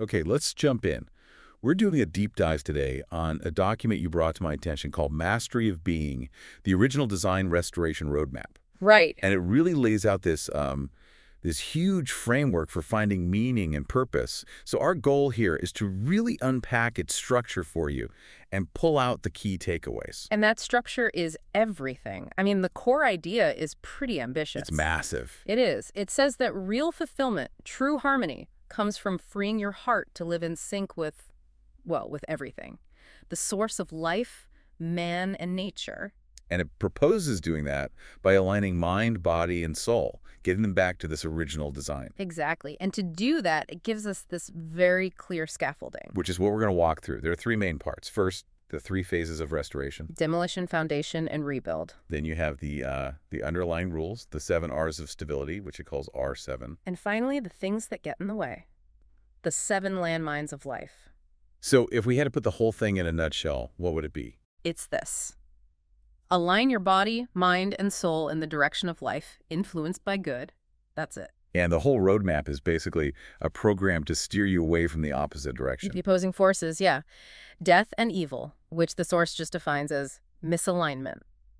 Okay, let's jump in. We're doing a deep dive today on a document you brought to my attention called Mastery of Being, the original design restoration roadmap. Right. And it really lays out this huge framework for finding meaning and purpose. So our goal here is to really unpack its structure for you and pull out the key takeaways. And that structure is everything. I mean, the core idea is pretty ambitious. It's massive. It is. It says that real fulfillment, true harmony, comes from freeing your heart to live in sync with, well, with everything. The source of life, man, and nature. And it proposes doing that by aligning mind, body, and soul, getting them back to this original design. Exactly. And to do that, it gives us this very clear scaffolding. Which is what we're going to walk through. There are three main parts. First, the three phases of restoration. Demolition, foundation, and rebuild. Then you have the underlying rules, the 7 R's of stability, which it calls R7. And finally, the things that get in the way. The 7 landmines of life. So if we had to put the whole thing in a nutshell, what would it be? It's this. Align your body, mind, and soul in the direction of life, influenced by good. That's it. And the whole roadmap is basically a program to steer you away from the opposite direction. The opposing forces, yeah. Death and evil, which the source just defines as misalignment,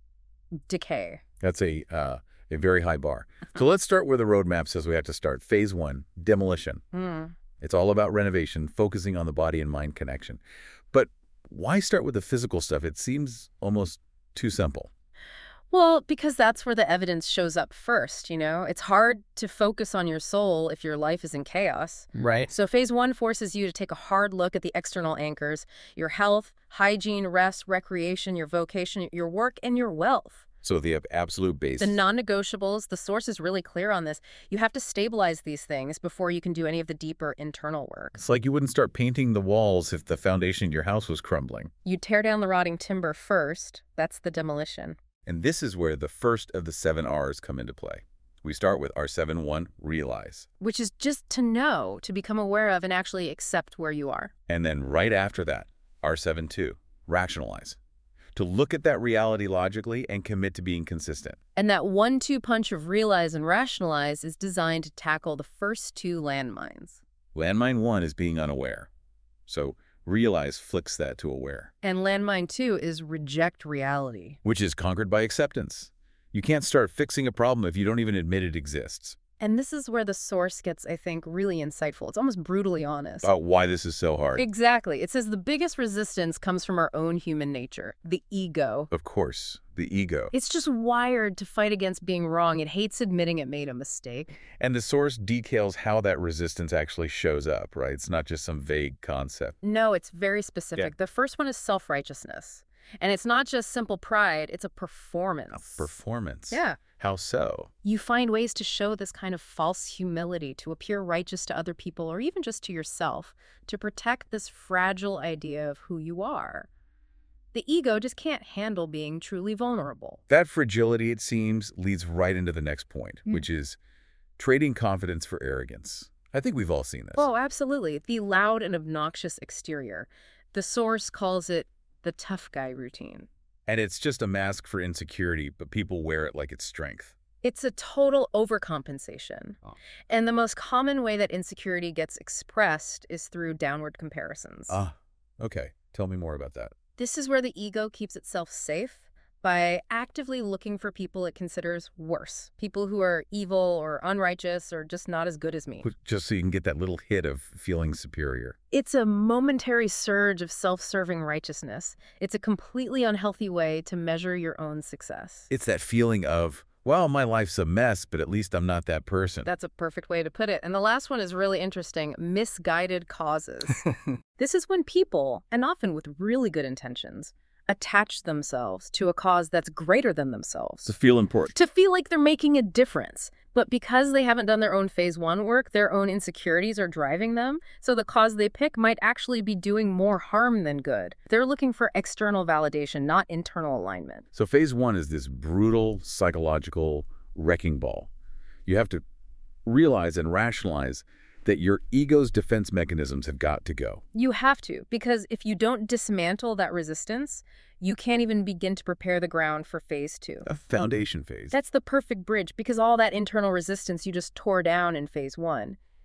decay. That's a very high bar. So let's start where the roadmap says we have to start. Phase 1, demolition. It's all about renovation, focusing on the body and mind connection. But why start with the physical stuff? It seems almost too simple. Well, because that's where the evidence shows up first, you know? It's hard to focus on your soul if your life is in chaos. Right. So phase 1 forces you to take a hard look at the external anchors, your health, hygiene, rest, recreation, your vocation, your work, and your wealth. So the absolute base. The non-negotiables, the source is really clear on this. You have to stabilize these things before you can do any of the deeper internal work. It's like you wouldn't start painting the walls if the foundation of your house was crumbling. You tear down the rotting timber first. That's the demolition. And this is where the first of the 7 R's come into play. We start with R7-1, realize. Which is just to know, to become aware of, and actually accept where you are. And then right after that, R7-2, rationalize. To look at that reality logically and commit to being consistent. And that 1-2 punch of realize and rationalize is designed to tackle the first 2 landmines. Landmine 1 is being unaware. So realize flicks that to aware. And landmine 2 is reject reality. Which is conquered by acceptance. You can't start fixing a problem if you don't even admit it exists. And this is where the source gets, I think, really insightful. It's almost brutally honest. About why this is so hard. Exactly. It says the biggest resistance comes from our own human nature, the ego. Of course, the ego. It's just wired to fight against being wrong. It hates admitting it made a mistake. And the source details how that resistance actually shows up, right? It's not just some vague concept. No, it's very specific. Yeah. The first one is self-righteousness. And it's not just simple pride, it's a performance. A performance. Yeah. How so? You find ways to show this kind of false humility, to appear righteous to other people, or even just to yourself, to protect this fragile idea of who you are. The ego just can't handle being truly vulnerable. That fragility, it seems, leads right into the next point, which is trading confidence for arrogance. I think we've all seen this. Oh, absolutely. The loud and obnoxious exterior. The source calls it the tough guy routine. And it's just a mask for insecurity, but people wear it like it's strength. It's a total overcompensation. Oh. And the most common way that insecurity gets expressed is through downward comparisons. Okay. Tell me more about that. This is where the ego keeps itself safe by actively looking for people it considers worse. People who are evil or unrighteous or just not as good as me. Just so you can get that little hit of feeling superior. It's a momentary surge of self-serving righteousness. It's a completely unhealthy way to measure your own success. It's that feeling of, well, my life's a mess, but at least I'm not that person. That's a perfect way to put it. And the last one is really interesting, misguided causes. This is when people, and often with really good intentions, attach themselves to a cause that's greater than themselves. To feel important. To feel like they're making a difference. But because they haven't done their own phase 1 work, their own insecurities are driving them, so the cause they pick might actually be doing more harm than good. They're looking for external validation, not internal alignment. So phase 1 is this brutal psychological wrecking ball. You have to realize and rationalize that your ego's defense mechanisms have got to go. You have to, because if you don't dismantle that resistance, you can't even begin to prepare the ground for phase 2. A foundation phase. That's the perfect bridge, because all that internal resistance you just tore down in phase 1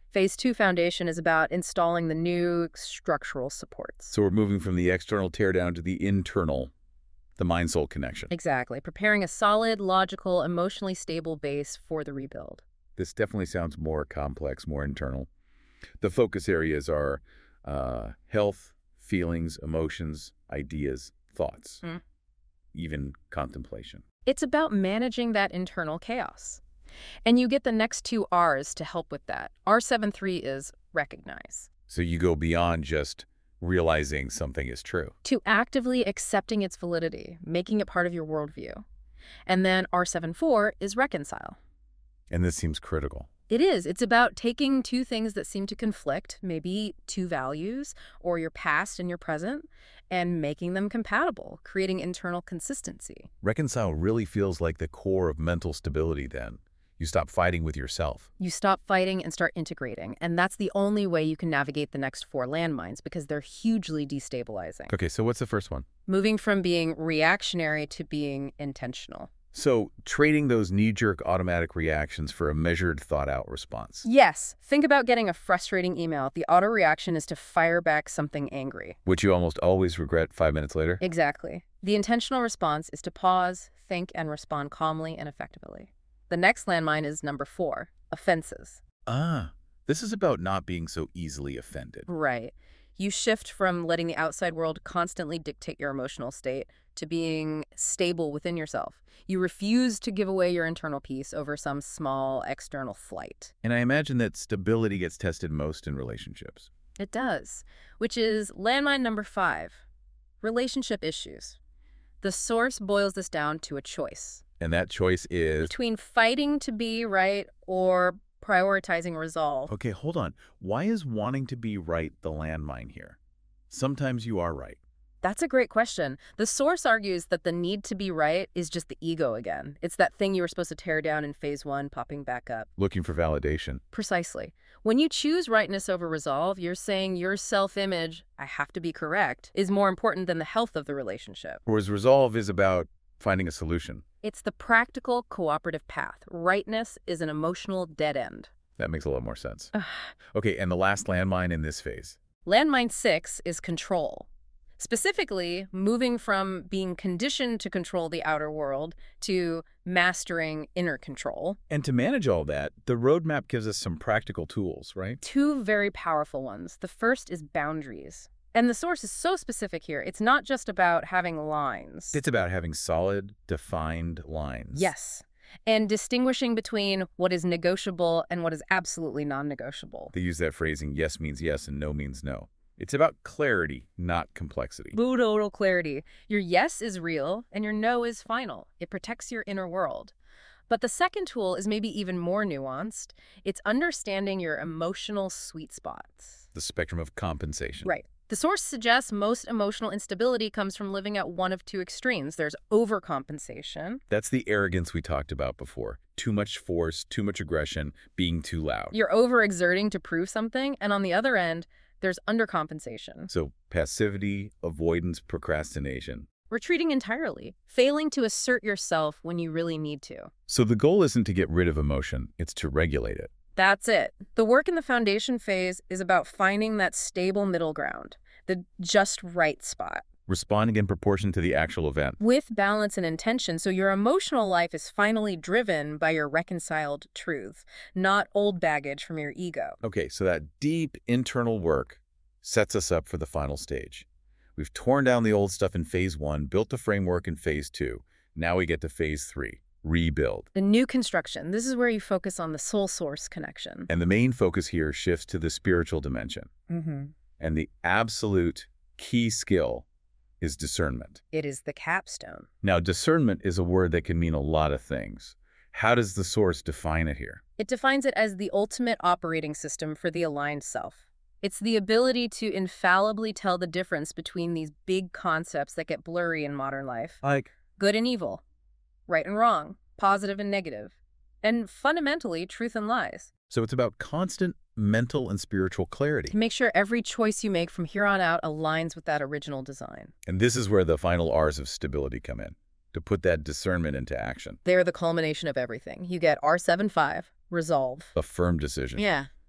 Phase 2 foundation is about installing the new structural supports. So we're moving from the external teardown to the internal, the mind-soul connection. Exactly. Preparing a solid, logical, emotionally stable base for the rebuild. This definitely sounds more complex, more internal. The focus areas are health, feelings, emotions, ideas, thoughts, even contemplation. It's about managing that internal chaos. And you get the next two R's to help with that. R73 is recognize. So you go beyond just realizing something is true. To actively accepting its validity, making it part of your worldview. And then R74 is reconcile. And this seems critical. It is. It's about taking two things that seem to conflict, maybe two values, or your past and your present, and making them compatible, creating internal consistency. Reconcile really feels like the core of mental stability then. You stop fighting with yourself. You stop fighting and start integrating, and that's the only way you can navigate the next four landmines because they're hugely destabilizing. Okay, so what's the first one? Moving from being reactionary to being intentional. So trading those knee-jerk automatic reactions for a measured, thought-out response. Yes. Think about getting a frustrating email. The auto reaction is to fire back something angry. Which you almost always regret 5 minutes later. Exactly. The intentional response is to pause, think, and respond calmly and effectively. The next landmine is number 4, offenses. This is about not being so easily offended. Right. You shift from letting the outside world constantly dictate your emotional state to being stable within yourself. You refuse to give away your internal peace over some small external flight. And I imagine that stability gets tested most in relationships. It does, which is landmine number 5, relationship issues. The source boils this down to a choice. And that choice is... Between fighting to be right or prioritizing resolve. Okay, hold on. Why is wanting to be right the landmine here? Sometimes you are right. That's a great question. The source argues that the need to be right is just the ego again. It's that thing you were supposed to tear down in phase 1, popping back up. Looking for validation. Precisely. When you choose rightness over resolve, you're saying your self-image, I have to be correct, is more important than the health of the relationship. Whereas resolve is about finding a solution. It's the practical, cooperative path. Rightness is an emotional dead end. That makes a lot more sense. Okay, and the last landmine in this phase? Landmine 6 is control. Specifically, moving from being conditioned to control the outer world to mastering inner control. And to manage all that, the roadmap gives us some practical tools, right? 2 very powerful ones. The first is boundaries. And the source is so specific here. It's not just about having lines. It's about having solid, defined lines. Yes. And distinguishing between what is negotiable and what is absolutely non-negotiable. They use that phrasing, yes means yes and no means no. It's about clarity, not complexity. Total clarity. Your yes is real and your no is final. It protects your inner world. But the second tool is maybe even more nuanced. It's understanding your emotional sweet spots. The spectrum of compensation. Right. The source suggests most emotional instability comes from living at one of 2 extremes. There's overcompensation. That's the arrogance we talked about before. Too much force, too much aggression, being too loud. You're overexerting to prove something, and on the other end, there's undercompensation. So passivity, avoidance, procrastination. Retreating entirely, failing to assert yourself when you really need to. So the goal isn't to get rid of emotion, it's to regulate it. That's it. The work in the foundation phase is about finding that stable middle ground, the just right spot. Responding in proportion to the actual event. With balance and intention, so your emotional life is finally driven by your reconciled truth, not old baggage from your ego. Okay, so that deep internal work sets us up for the final stage. We've torn down the old stuff in phase 1, built the framework in phase 2. Now we get to phase 3, rebuild. The new construction. This is where you focus on the soul source connection. And the main focus here shifts to the spiritual dimension. And the absolute key skill is discernment. It is the capstone. Now, discernment is a word that can mean a lot of things. How does the source define it here? It defines it as the ultimate operating system for the aligned self. It's the ability to infallibly tell the difference between these big concepts that get blurry in modern life. Like good and evil, right and wrong, positive and negative, and fundamentally, truth and lies. So it's about constant mental and spiritual clarity. To make sure every choice you make from here on out aligns with that original design. And this is where the final R's of stability come in, to put that discernment into action. They're the culmination of everything. You get R75, resolve. A firm decision. Yeah.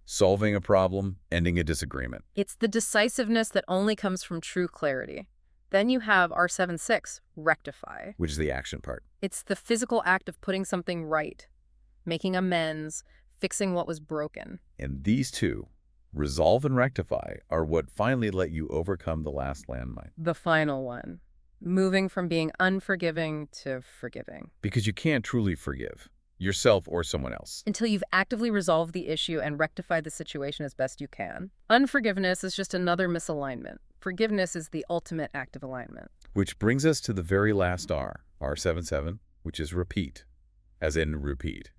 Solving a problem, ending a disagreement. It's the decisiveness that only comes from true clarity. Then you have R7-6, rectify. Which is the action part. It's the physical act of putting something right, making amends, fixing what was broken. And these two, resolve and rectify, are what finally let you overcome the last landmine. The final one, moving from being unforgiving to forgiving. Because you can't truly forgive yourself or someone else. Until you've actively resolved the issue and rectified the situation as best you can. Unforgiveness is just another misalignment. Forgiveness is the ultimate act of alignment. Which brings us to the very last R, R7-7, which is repeat, as in repeat.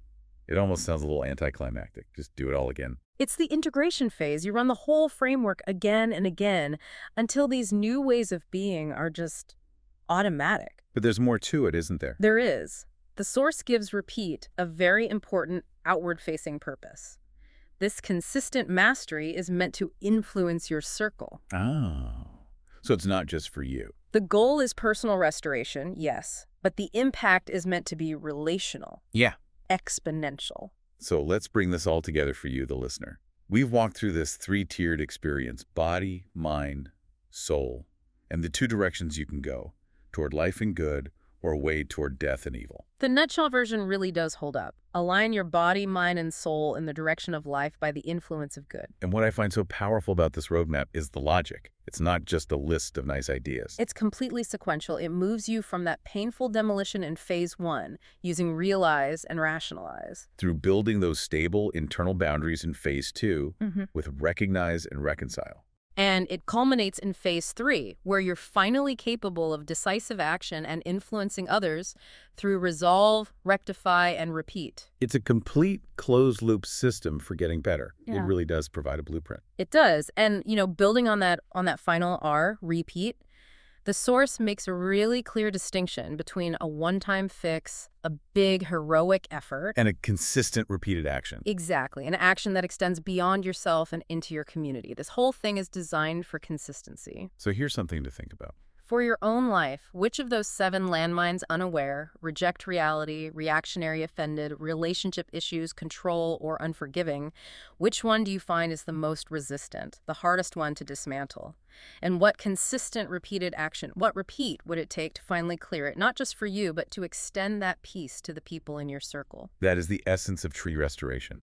It almost sounds a little anticlimactic. Just do it all again. It's the integration phase. You run the whole framework again and again until these new ways of being are just automatic. But there's more to it, isn't there? There is. The source gives repeat a very important outward-facing purpose. This consistent mastery is meant to influence your circle. Oh. So it's not just for you. The goal is personal restoration, yes, but the impact is meant to be relational. Yeah. Exponential. So let's bring this all together for you, the listener. We've walked through this three-tiered experience: body, mind, soul, and the two directions you can go, toward life and good or away toward death and evil. The nutshell version really does hold up. Align your body, mind, and soul in the direction of life by the influence of good. And what I find so powerful about this roadmap is the logic. It's not just a list of nice ideas. It's completely sequential. It moves you from that painful demolition in phase 1, using realize and rationalize, through building those stable internal boundaries in phase 2 with recognize and reconcile. And it culminates in phase 3, where you're finally capable of decisive action and influencing others through resolve, rectify, and repeat. It's a complete closed-loop system for getting better. Yeah. It really does provide a blueprint. It does. And, building on that final R, repeat, the source makes a really clear distinction between a one-time fix, a big heroic effort, and a consistent repeated action. Exactly. An action that extends beyond yourself and into your community. This whole thing is designed for consistency. So here's something to think about. For your own life, which of those 7 landmines, unaware, reject reality, reactionary offended, relationship issues, control, or unforgiving, which one do you find is the most resistant, the hardest one to dismantle? And what consistent repeated action, what repeat would it take to finally clear it, not just for you, but to extend that peace to the people in your circle? That is the essence of tree restoration.